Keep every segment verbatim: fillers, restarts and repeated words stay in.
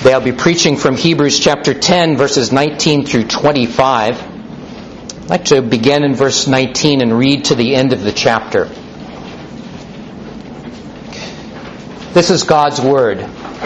Today I'll be preaching from Hebrews chapter ten, verses nineteen through twenty-five. I'd like to begin in verse nineteen and read to the end of the chapter. This is God's Word.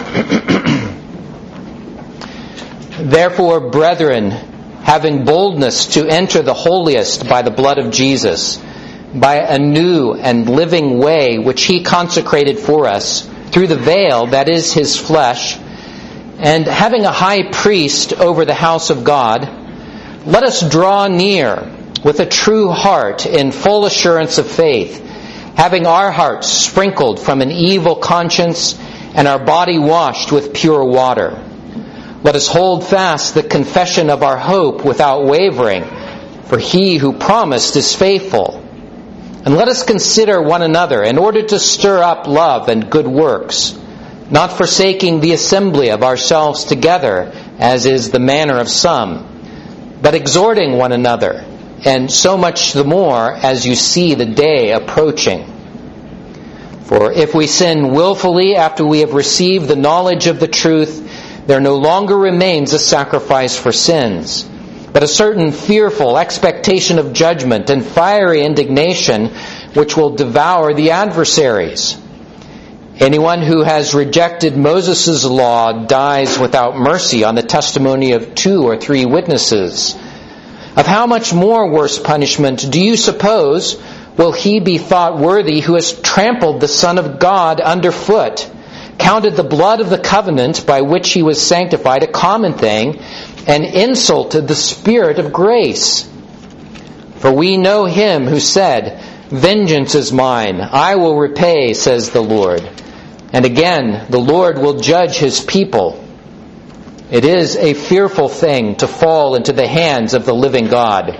Therefore, brethren, having boldness to enter the holiest by the blood of Jesus, by a new and living way which He consecrated for us, through the veil, that is His flesh, and having a high priest over the house of God, let us draw near with a true heart in full assurance of faith, having our hearts sprinkled from an evil conscience and our body washed with pure water. Let us hold fast the confession of our hope without wavering, for He who promised is faithful. And let us consider one another in order to stir up love and good works, not forsaking the assembly of ourselves together, as is the manner of some, but exhorting one another, and so much the more as you see the day approaching. For if we sin willfully after we have received the knowledge of the truth, there no longer remains a sacrifice for sins, but a certain fearful expectation of judgment and fiery indignation which will devour the adversaries. Anyone who has rejected Moses' law dies without mercy on the testimony of two or three witnesses. Of how much more worse punishment do you suppose will he be thought worthy who has trampled the Son of God underfoot, counted the blood of the covenant by which he was sanctified a common thing, and insulted the Spirit of grace? For we know Him who said, "Vengeance is mine, I will repay, says the Lord." And again, the Lord will judge His people. It is a fearful thing to fall into the hands of the living God.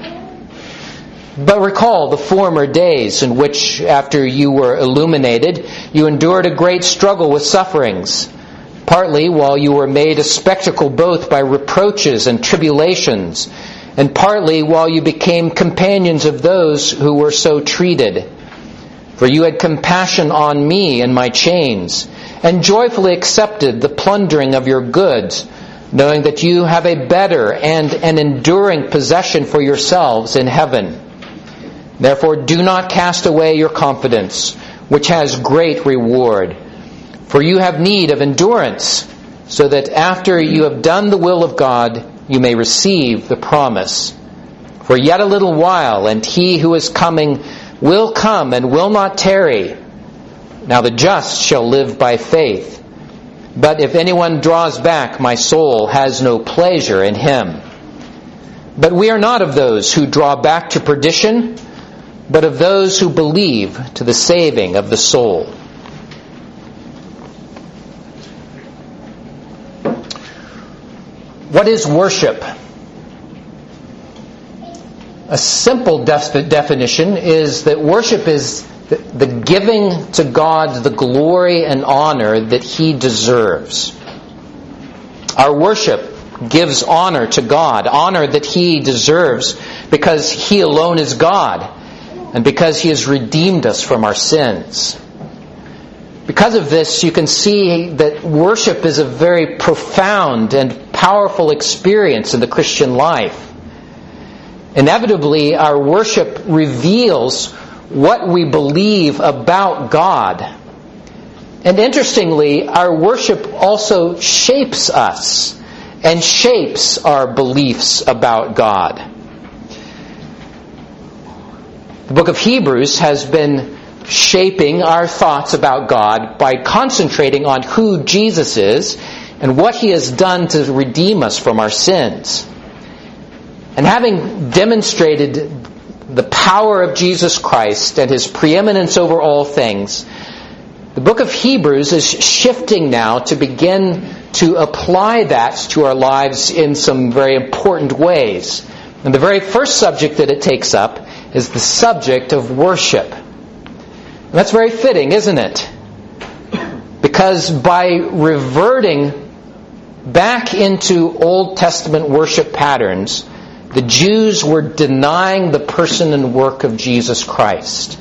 But recall the former days in which, after you were illuminated, you endured a great struggle with sufferings, partly while you were made a spectacle both by reproaches and tribulations, and partly while you became companions of those who were so treated. For you had compassion on me in my chains, and joyfully accepted the plundering of your goods, knowing that you have a better and an enduring possession for yourselves in heaven. Therefore do not cast away your confidence, which has great reward. For you have need of endurance, so that after you have done the will of God, you may receive the promise. For yet a little while, and He who is coming will come and will not tarry. Now the just shall live by faith. But if anyone draws back, my soul has no pleasure in him. But we are not of those who draw back to perdition, but of those who believe to the saving of the soul. What is worship? A simple def- definition is that worship is the, the giving to God the glory and honor that He deserves. Our worship gives honor to God, honor that He deserves because He alone is God and because He has redeemed us from our sins. Because of this, you can see that worship is a very profound and powerful experience in the Christian life. Inevitably, our worship reveals what we believe about God. And interestingly, our worship also shapes us and shapes our beliefs about God. The book of Hebrews has been shaping our thoughts about God by concentrating on who Jesus is and what He has done to redeem us from our sins. And having demonstrated the power of Jesus Christ and His preeminence over all things, the book of Hebrews is shifting now to begin to apply that to our lives in some very important ways. And the very first subject that it takes up is the subject of worship. And that's very fitting, isn't it? Because by reverting back into Old Testament worship patterns, the Jews were denying the person and work of Jesus Christ.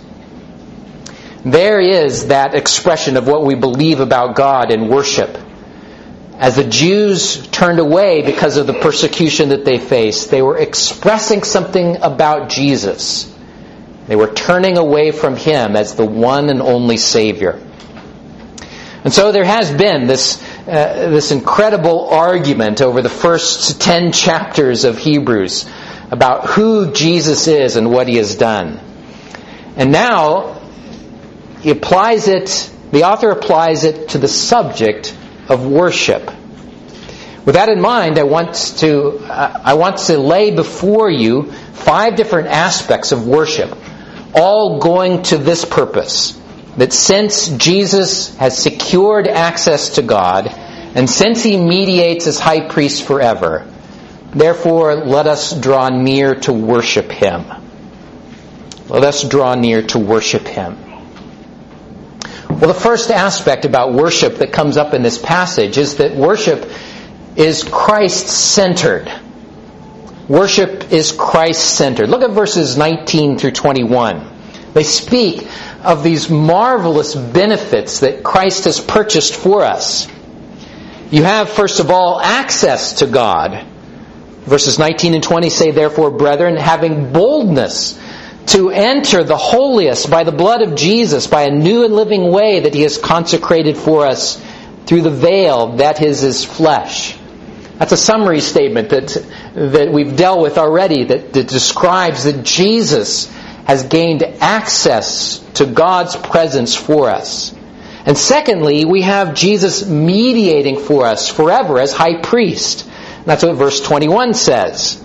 There is that expression of what we believe about God in worship. As the Jews turned away because of the persecution that they faced, they were expressing something about Jesus. They were turning away from Him as the one and only Savior. And so there has been this uh, this incredible argument over the first ten chapters of Hebrews about who Jesus is and what He has done. And now he applies it, the author applies it to the subject of worship. With that in mind, I want to uh, I want to lay before you five different aspects of worship, all going to this purpose: that since Jesus has secured access to God, and since He mediates as high priest forever, therefore let us draw near to worship Him. Let us draw near to worship Him. Well, the first aspect about worship that comes up in this passage is that worship is Christ-centered. Worship is Christ-centered. Look at verses nineteen through twenty-one. They speak of these marvelous benefits that Christ has purchased for us. You have, first of all, access to God. Verses nineteen and twenty say, "Therefore, brethren, having boldness to enter the holiest by the blood of Jesus, by a new and living way that He has consecrated for us through the veil, that is His flesh." That's a summary statement that that we've dealt with already, that, that describes that Jesus has gained access to God's presence for us. And secondly, we have Jesus mediating for us forever as high priest. That's what verse twenty-one says.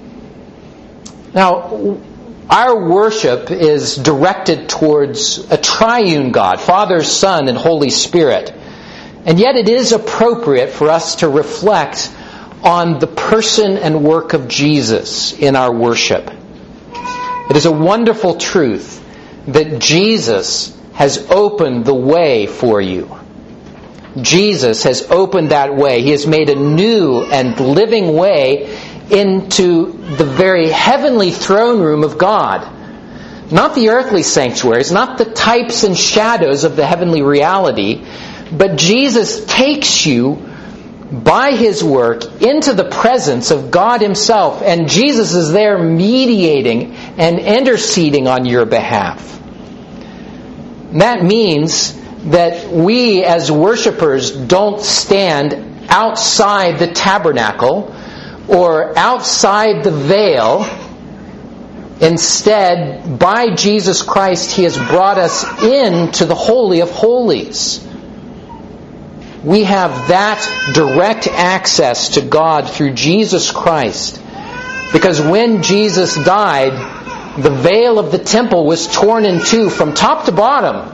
Now, our worship is directed towards a triune God, Father, Son, and Holy Spirit. And yet it is appropriate for us to reflect on the person and work of Jesus in our worship. It is a wonderful truth that Jesus has opened the way for you. Jesus has opened that way. He has made a new and living way into the very heavenly throne room of God. Not the earthly sanctuaries, not the types and shadows of the heavenly reality, but Jesus takes you by His work into the presence of God Himself, and Jesus is there mediating and interceding on your behalf. And that means that we as worshipers don't stand outside the tabernacle or outside the veil. Instead, by Jesus Christ, He has brought us into the Holy of Holies. We have that direct access to God through Jesus Christ. Because when Jesus died, the veil of the temple was torn in two from top to bottom.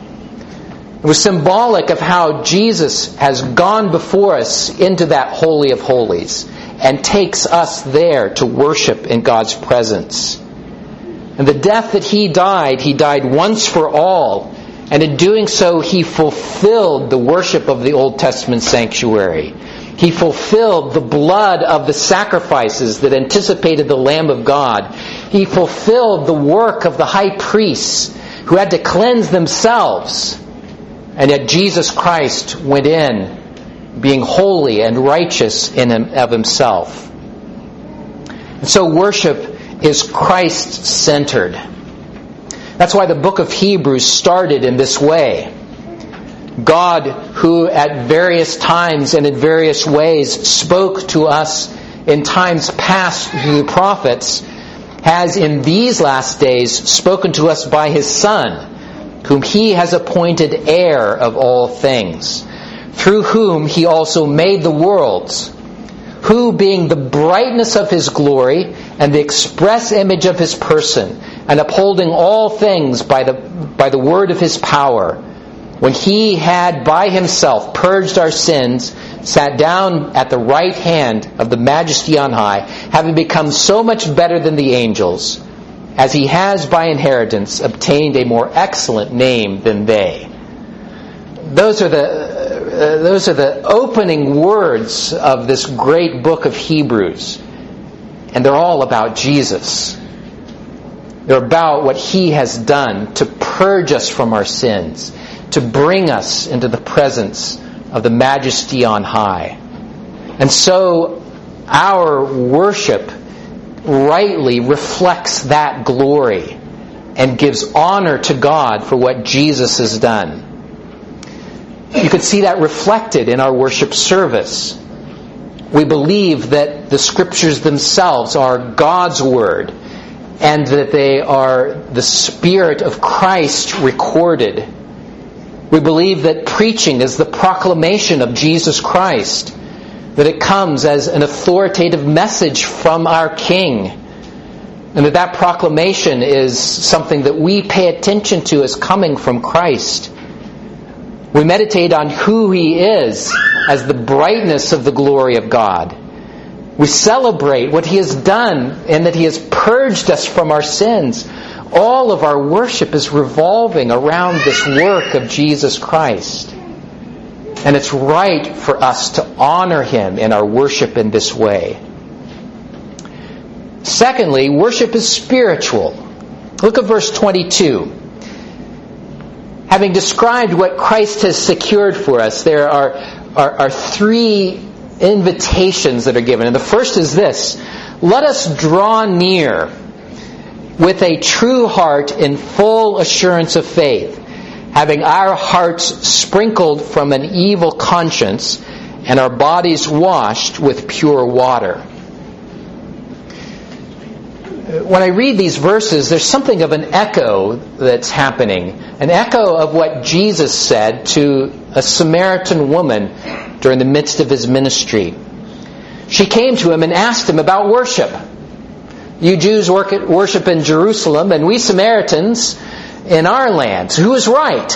It was symbolic of how Jesus has gone before us into that Holy of Holies and takes us there to worship in God's presence. And the death that He died, He died once for all. And in doing so, He fulfilled the worship of the Old Testament sanctuary. He fulfilled the blood of the sacrifices that anticipated the Lamb of God. He fulfilled the work of the high priests who had to cleanse themselves. And yet Jesus Christ went in, being holy and righteous in him, of Himself. And so worship is Christ-centered. That's why the book of Hebrews started in this way. God, who at various times and in various ways spoke to us in times past through the prophets, has in these last days spoken to us by His Son, whom He has appointed heir of all things, through whom He also made the worlds, who, being the brightness of His glory and the express image of His person, and upholding all things by the by the word of His power, when He had by Himself purged our sins, sat down at the right hand of the Majesty on high, having become so much better than the angels, as He has by inheritance obtained a more excellent name than they. Those are the uh, those are the opening words of this great book of Hebrews, and they're all about Jesus. They're about what He has done to purge us from our sins, to bring us into the presence of the majesty on high. And so our worship rightly reflects that glory and gives honor to God for what Jesus has done. You can see that reflected in our worship service. We believe that the Scriptures themselves are God's Word and that they are the Spirit of Christ recorded. We believe that preaching is the proclamation of Jesus Christ, that it comes as an authoritative message from our King, and that that proclamation is something that we pay attention to as coming from Christ. We meditate on who He is as the brightness of the glory of God. We celebrate what He has done and that He has purged us from our sins. All of our worship is revolving around this work of Jesus Christ. And it's right for us to honor Him in our worship in this way. Secondly, worship is spiritual. Look at verse twenty-two. Having described what Christ has secured for us, there are, are, are three invitations that are given. And the first is this: let us draw near with a true heart in full assurance of faith, having our hearts sprinkled from an evil conscience and our bodies washed with pure water. When I read these verses, there's something of an echo that's happening. An echo of what Jesus said to a Samaritan woman during the midst of His ministry. She came to Him and asked Him about worship. You Jews worship in Jerusalem, and we Samaritans in our lands. Who is right?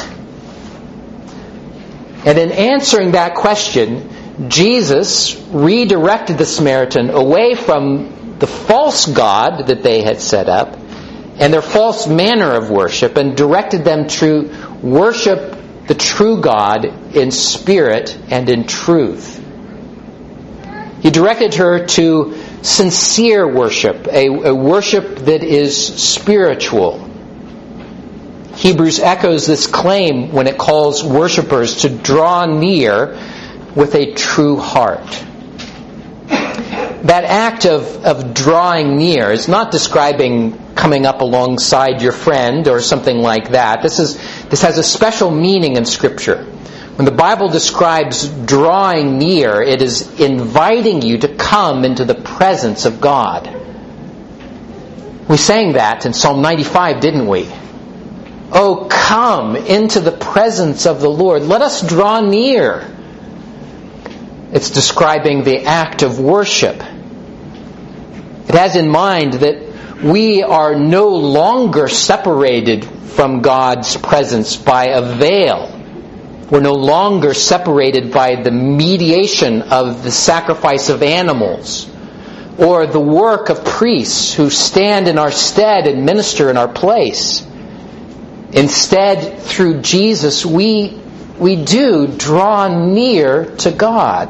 And in answering that question, Jesus redirected the Samaritan away from the false god that they had set up and their false manner of worship, and directed them to worship the true God in spirit and in truth. He directed her to sincere worship, a, a worship that is spiritual. Hebrews echoes this claim when it calls worshipers to draw near with a true heart. That act of, of drawing near is not describing coming up alongside your friend or something like that. This is this has a special meaning in Scripture. When the Bible describes drawing near, it is inviting you to come into the presence of God. We sang that in Psalm ninety-five, didn't we? Oh, come into the presence of the Lord. Let us draw near. It's describing the act of worship. It has in mind that we are no longer separated from God's presence by a veil. We're no longer separated by the mediation of the sacrifice of animals or the work of priests who stand in our stead and minister in our place. Instead, through Jesus, we we do draw near to God.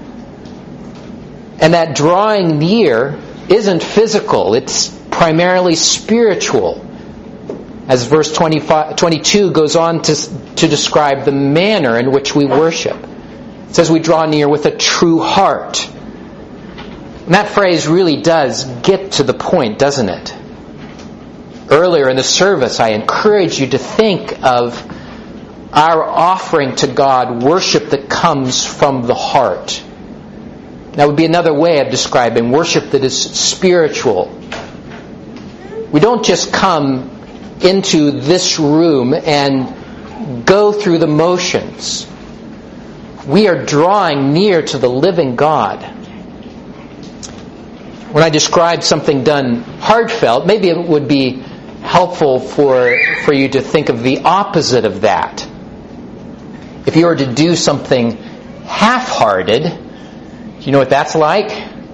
And that drawing near isn't physical, it's primarily spiritual. As verse twenty-five, twenty-two goes on to, to describe the manner in which we worship. It says we draw near with a true heart. And that phrase really does get to the point, doesn't it? Earlier in the service, I encourage you to think of our offering to God worship that comes from the heart. That would be another way of describing worship that is spiritual. We don't just come into this room and go through the motions. We are drawing near to the living God. When I describe something done heartfelt, maybe it would be helpful for, for you to think of the opposite of that. If you were to do something half-hearted, do you know what that's like?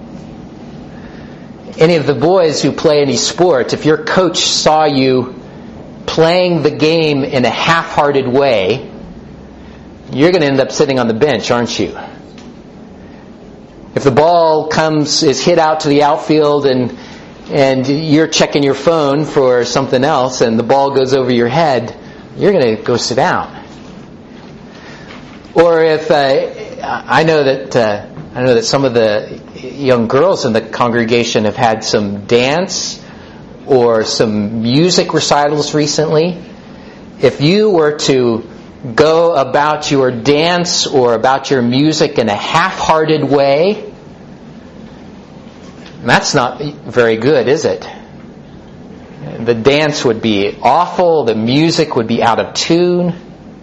Any of the boys who play any sport, if your coach saw you playing the game in a half-hearted way, you're going to end up sitting on the bench, aren't you? If the ball comes, is hit out to the outfield and and you're checking your phone for something else and the ball goes over your head, you're going to go sit down. Or if uh, I know that uh, I know that some of the young girls in the congregation have had some dance or some music recitals recently. If you were to go about your dance or about your music in a half-hearted way, that's not very good, is it? The dance would be awful, the music would be out of tune.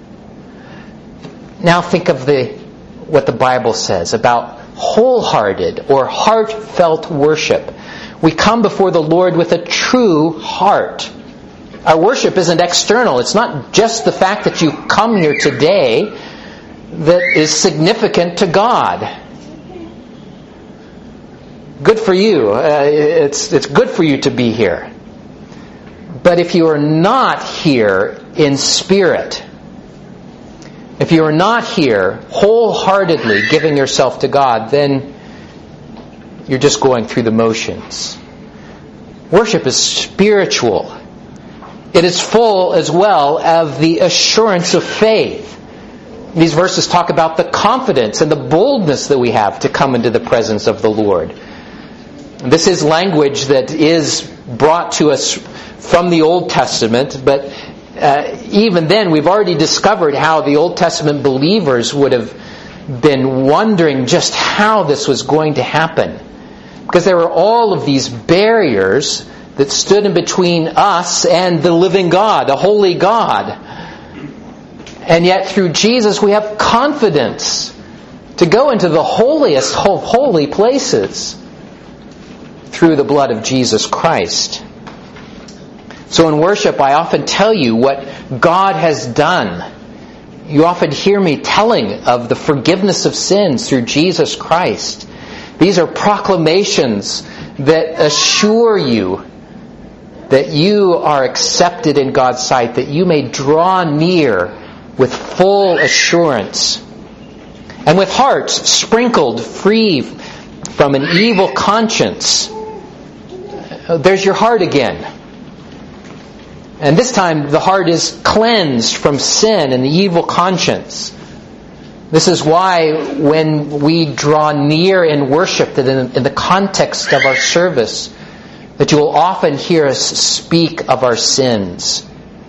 Now think of the what the Bible says about wholehearted or heartfelt worship. We come before the Lord with a true heart. Our worship isn't external. It's not just the fact that you come here today that is significant to God. Good for you. Uh, it's, it's good for you to be here. But if you are not here in spirit, if you are not here wholeheartedly giving yourself to God, then you're just going through the motions. Worship is spiritual. It is full as well of the assurance of faith. These verses talk about the confidence and the boldness that we have to come into the presence of the Lord. This is language that is brought to us from the Old Testament, but uh, even then we've already discovered how the Old Testament believers would have been wondering just how this was going to happen. Because there were all of these barriers that stood in between us and the living God, the holy God. And yet through Jesus we have confidence to go into the holiest of holy places through the blood of Jesus Christ. So in worship I often tell you what God has done. You often hear me telling of the forgiveness of sins through Jesus Christ. These are proclamations that assure you that you are accepted in God's sight, that you may draw near with full assurance, and with hearts sprinkled free from an evil conscience. There's your heart again. And this time the heart is cleansed from sin and the evil conscience. This is why when we draw near in worship, that in, in the context of our service, that you will often hear us speak of our sins.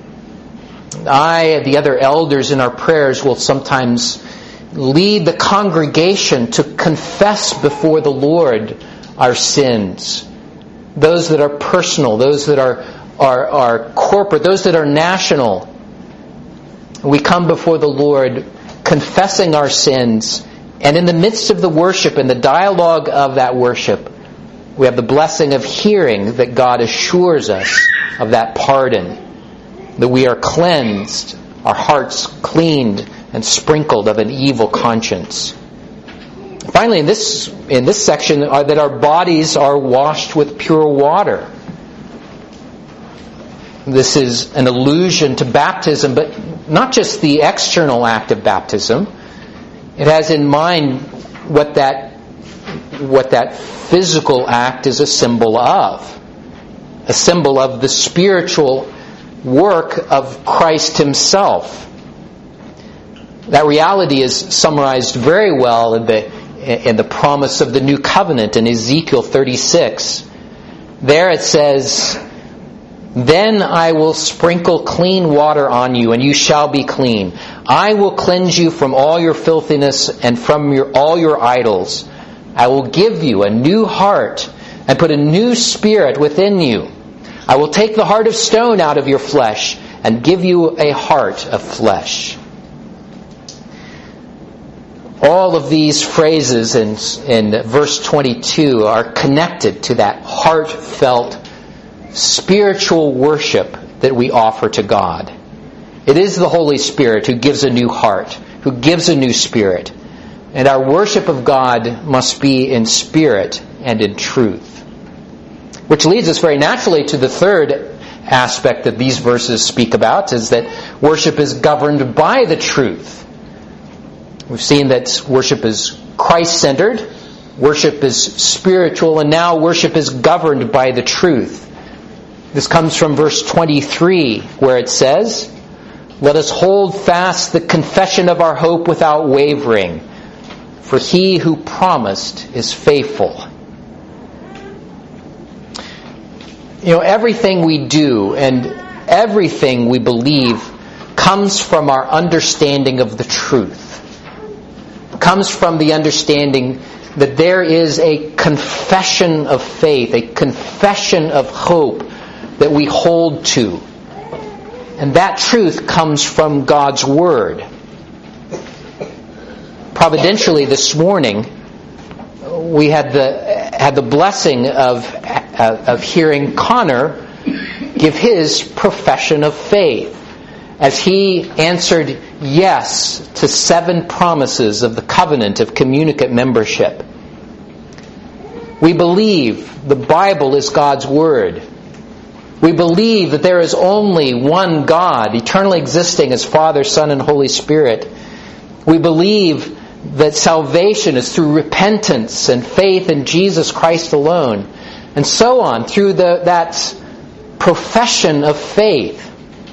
I and the other elders in our prayers will sometimes lead the congregation to confess before the Lord our sins. Those that are personal, those that are, are, are corporate, those that are national. We come before the Lord confessing our sins, and in the midst of the worship and the dialogue of that worship, we have the blessing of hearing that God assures us of that pardon, that we are cleansed, our hearts cleaned and sprinkled of an evil conscience. Finally, in this in this section, uh, that our bodies are washed with pure water. This is an allusion to baptism, but not just the external act of baptism. It has in mind what that what that physical act is a symbol of. A symbol of the spiritual work of Christ Himself. That reality is summarized very well in the in the promise of the new covenant in Ezekiel thirty-six. There it says, "Then I will sprinkle clean water on you, and you shall be clean. I will cleanse you from all your filthiness and from your, all your idols. I will give you a new heart and put a new spirit within you. I will take the heart of stone out of your flesh and give you a heart of flesh." All of these phrases in, in verse twenty-two are connected to that heartfelt spiritual worship that we offer to God. It is the Holy Spirit who gives a new heart, who gives a new spirit. And our worship of God must be in spirit and in truth. Which leads us very naturally to the third aspect that these verses speak about, is that worship is governed by the truth. We've seen that worship is Christ-centered, worship is spiritual, and now worship is governed by the truth. This comes from verse twenty-three, where it says, Let us hold fast the confession of our hope without wavering, for he who promised is faithful. You know, everything we do and everything we believe comes from our understanding of the truth. It comes from the understanding that there is a confession of faith, a confession of hope that we hold to. And that truth comes from God's Word. Providentially this morning, we had the had the blessing of of hearing Connor give his profession of faith as he answered yes to seven promises of the covenant of communicant membership. We believe the Bible is God's Word. We believe that there is only one God, eternally existing as Father, Son, and Holy Spirit. We believe that salvation is through repentance and faith in Jesus Christ alone, and so on, through the, that profession of faith.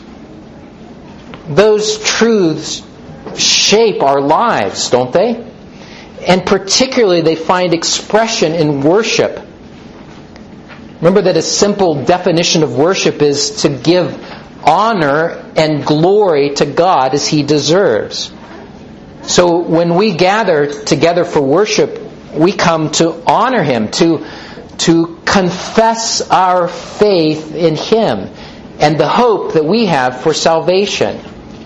Those truths shape our lives, don't they? And particularly they find expression in worship. Remember that a simple definition of worship is to give honor and glory to God as He deserves. So when we gather together for worship, we come to honor Him, to, to confess our faith in Him and the hope that we have for salvation.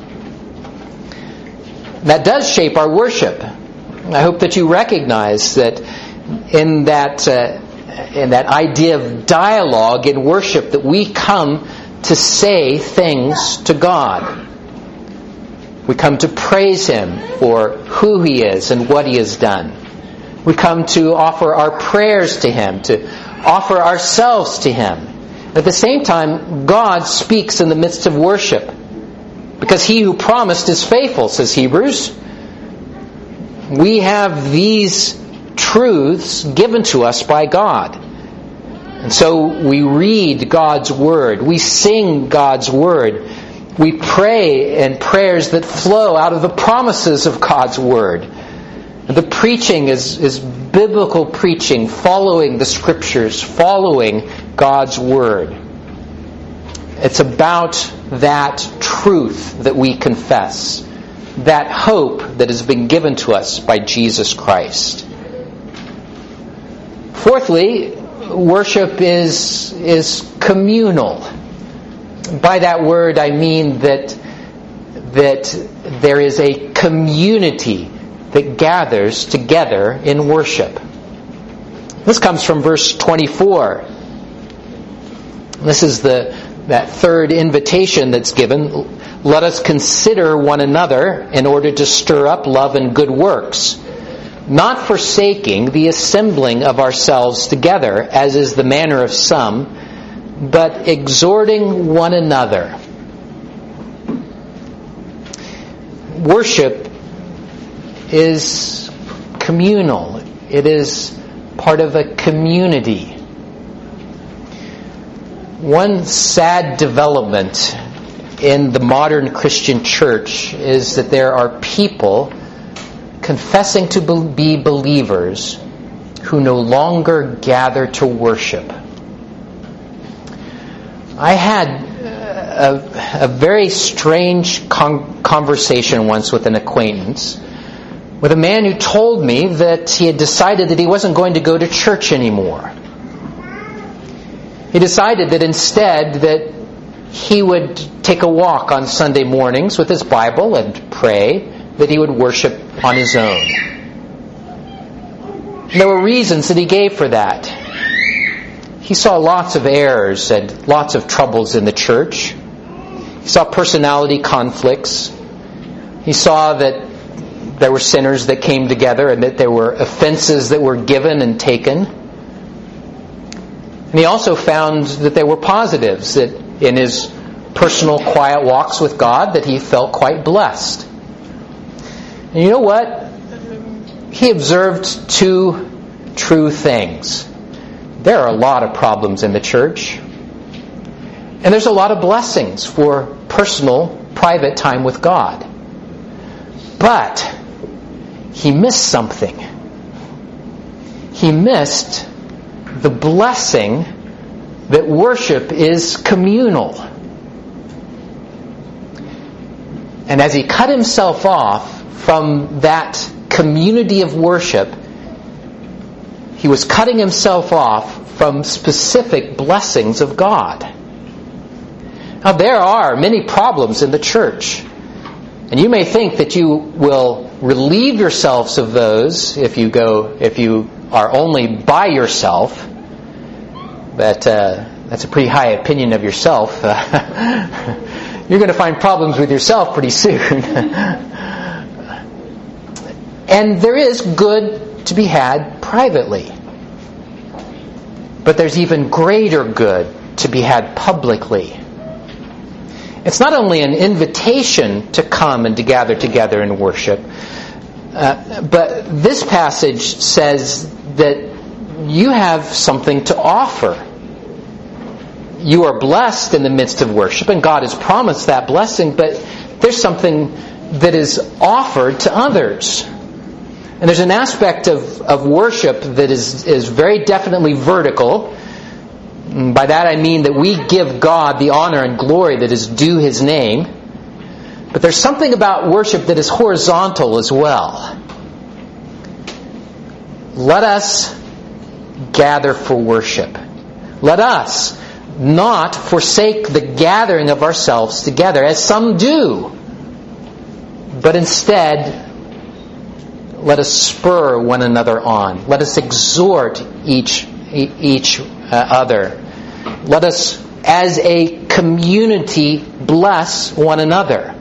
That does shape our worship. I hope that you recognize that in that uh, in that idea of dialogue in worship, that we come to say things to God. We come to praise Him for who He is and what He has done. We come to offer our prayers to Him, to offer ourselves to Him. At the same time, God speaks in the midst of worship, because He who promised is faithful, says Hebrews. We have these truths given to us by God. And so we read God's Word. We sing God's Word. We pray in prayers that flow out of the promises of God's Word. And the preaching is, is biblical preaching, following the Scriptures, following God's Word. It's about that truth that we confess, that hope that has been given to us by Jesus Christ. Fourthly, worship is, is communal. By that word I mean that, that there is a community that gathers together in worship. This comes from verse twenty-four. This is the that third invitation that's given. Let us consider one another in order to stir up love and good works, not forsaking the assembling of ourselves together, as is the manner of some, but exhorting one another. Worship is communal. It is part of a community. One sad development in the modern Christian church is that there are people confessing to be believers who no longer gather to worship. I had a, a very strange con- conversation once with an acquaintance, with a man who told me that he had decided that he wasn't going to go to church anymore. He decided that instead that he would take a walk on Sunday mornings with his Bible and pray, that he would worship on his own. And there were reasons that he gave for that. He saw lots of errors and lots of troubles in the church. He saw personality conflicts. He saw that there were sinners that came together and that there were offenses that were given and taken. And he also found that there were positives, that in his personal quiet walks with God, that he felt quite blessed. And you know what? He observed two true things. There are a lot of problems in the church. And there's a lot of blessings for personal private time with God. But he missed something. He missed the blessing that worship is communal. And as he cut himself off from that community of worship, he was cutting himself off from specific blessings of God. Now, there are many problems in the church. And you may think that you will relieve yourselves of those if you go, if you are only by yourself. But uh, that's a pretty high opinion of yourself. You're going to find problems with yourself pretty soon. And there is good to be had privately. But there's even greater good to be had publicly. It's not only an invitation to come and to gather together and worship, uh, but this passage says that you have something to offer. You are blessed in the midst of worship, and God has promised that blessing, but there's something that is offered to others. And there's an aspect of, of worship that is, is very definitely vertical. By that I mean that we give God the honor and glory that is due His name. But there's something about worship that is horizontal as well. Let us gather for worship. Let us not forsake the gathering of ourselves together, as some do, but instead let us spur one another on. Let us exhort each each uh, other. Let us, as a community, bless one another.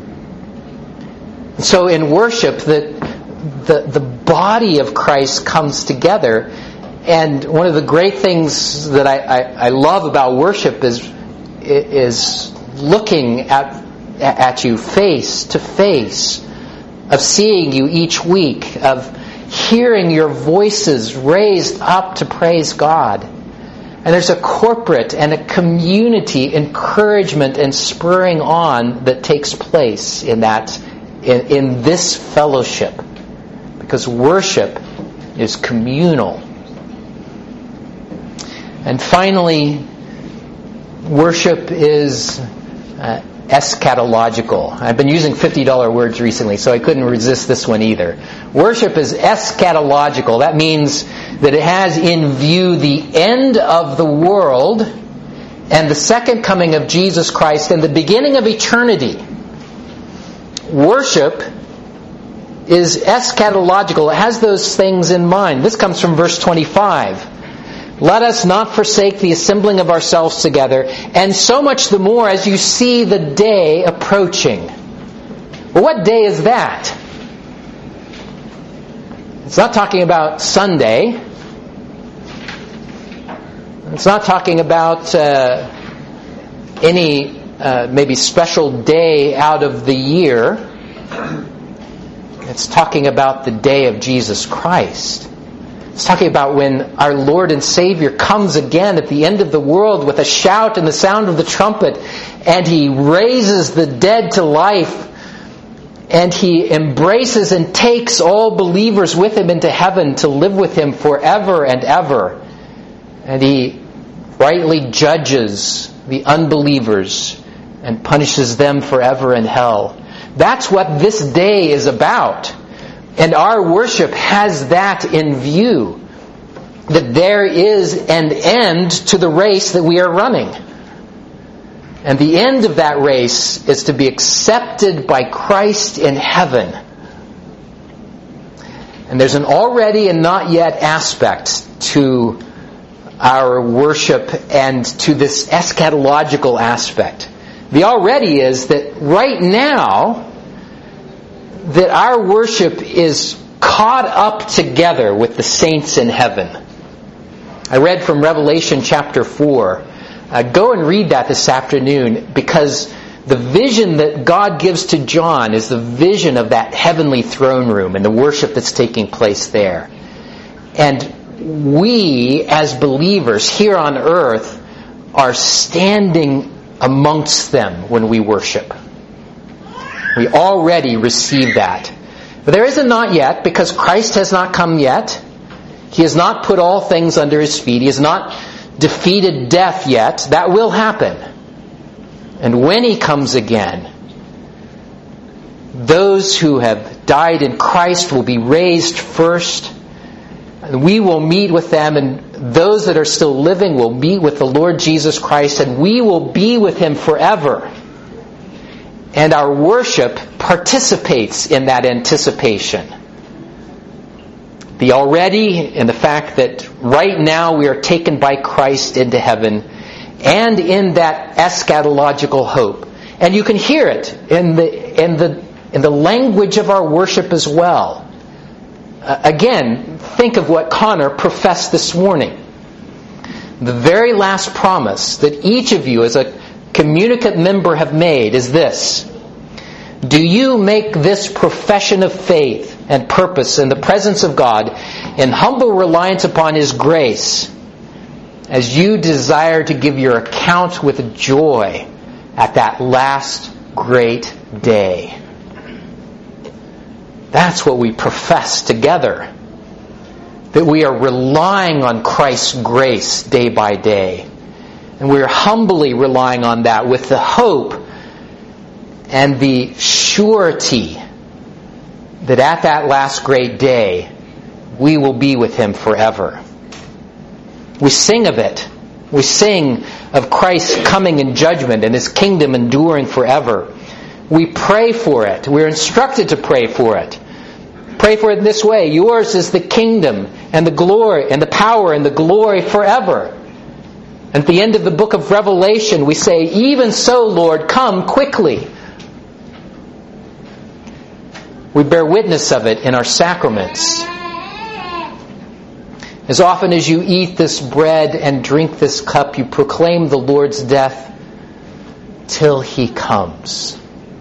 So in worship, the, the, the body of Christ comes together. And one of the great things that I, I, I love about worship is, is looking at, at you face to face, of seeing you each week, of hearing your voices raised up to praise God. And there's a corporate and a community encouragement and spurring on that takes place in that, in, in this fellowship. Because worship is communal. And finally, worship is uh, eschatological. I've been using fifty dollar words recently, so I couldn't resist this one either. Worship is eschatological. That means that it has in view the end of the world and the second coming of Jesus Christ and the beginning of eternity. Worship is eschatological. It has those things in mind. This comes from verse twenty-five. Let us not forsake the assembling of ourselves together, and so much the more as you see the day approaching. Well, what day is that? It's not talking about Sunday. It's not talking about uh, any uh, maybe special day out of the year. It's talking about the day of Jesus Christ. It's talking about when our Lord and Savior comes again at the end of the world with a shout and the sound of the trumpet, and He raises the dead to life, and He embraces and takes all believers with Him into heaven to live with Him forever and ever. And He rightly judges the unbelievers and punishes them forever in hell. That's what this day is about. And our worship has that in view, that there is an end to the race that we are running. And the end of that race is to be accepted by Christ in heaven. And there's an already and not yet aspect to our worship and to this eschatological aspect. The already is that right now, that our worship is caught up together with the saints in heaven. I read from Revelation chapter four. Uh, go and read that this afternoon, because the vision that God gives to John is the vision of that heavenly throne room and the worship that's taking place there. And we, as believers here on earth, are standing amongst them when we worship. We already receive that. But there is a not yet, because Christ has not come yet. He has not put all things under His feet. He has not defeated death yet. That will happen. And when He comes again, those who have died in Christ will be raised first. And we will meet with them, and those that are still living will meet with the Lord Jesus Christ, and we will be with Him forever. And our worship participates in that anticipation. The already in the fact that right now we are taken by Christ into heaven, and in that eschatological hope. And you can hear it in the in the in the language of our worship as well. Uh, again, think of what Connor professed this morning. The very last promise that each of you as a communicant member have made is this: do you make this profession of faith and purpose in the presence of God in humble reliance upon His grace, as you desire to give your account with joy at that last great day? That's what we profess together. That we are relying on Christ's grace day by day. And we are humbly relying on that with the hope and the surety that at that last great day we will be with Him forever. We sing of it. We sing of Christ coming in judgment and His kingdom enduring forever. We pray for it. We're instructed to pray for it. Pray for it in this way: yours is the kingdom and the glory and the power and the glory forever. At the end of the book of Revelation we say, even so, Lord, come quickly. We bear witness of it in our sacraments. As often as you eat this bread and drink this cup, you proclaim the Lord's death till He comes.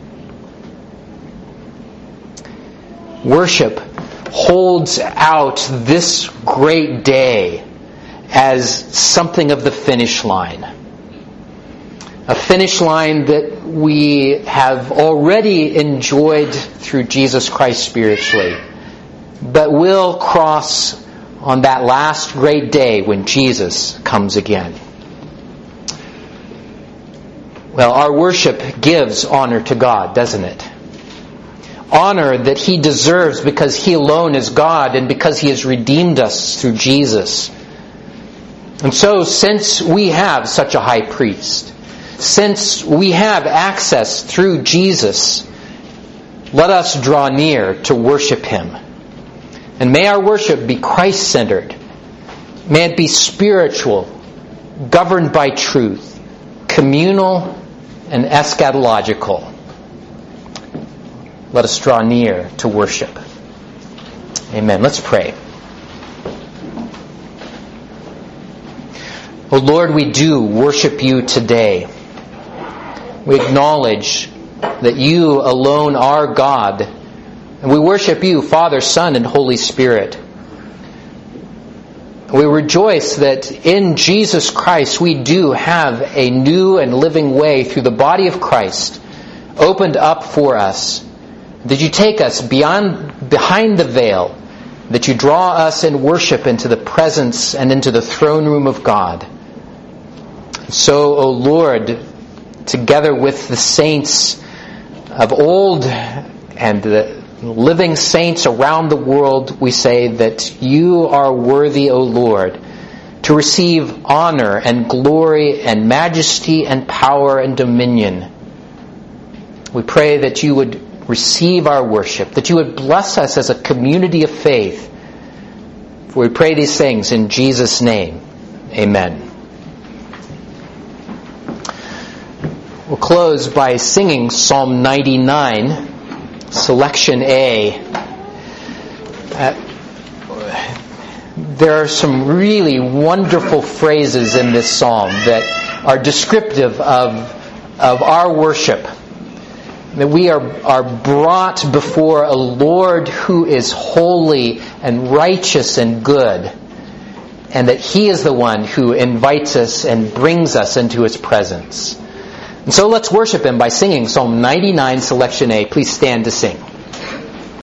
Worship holds out this great day as something of the finish line. A finish line that we have already enjoyed through Jesus Christ spiritually, but will cross on that last great day when Jesus comes again. Well, our worship gives honor to God, doesn't it? Honor that He deserves because He alone is God and because He has redeemed us through Jesus. And so, since we have such a high priest, since we have access through Jesus, let us draw near to worship Him. And may our worship be Christ-centered. May it be spiritual, governed by truth, communal and eschatological. Let us draw near to worship. Amen. Let's pray. O Lord, we do worship You today. We acknowledge that You alone are God. And we worship You, Father, Son, and Holy Spirit. We rejoice that in Jesus Christ we do have a new and living way through the body of Christ opened up for us. That You take us beyond, behind the veil. That You draw us in worship into the presence and into the throne room of God. So, O Lord, together with the saints of old and the living saints around the world, we say that You are worthy, O Lord, to receive honor and glory and majesty and power and dominion. We pray that You would receive our worship, that You would bless us as a community of faith. For we pray these things in Jesus' name. Amen. We'll close by singing Psalm ninety-nine, Selection A. Uh, there are some really wonderful phrases in this psalm that are descriptive of, of our worship. That we are, are brought before a Lord who is holy and righteous and good. And that He is the one who invites us and brings us into His presence. And so let's worship Him by singing Psalm ninety-nine, Selection A. Please stand to sing.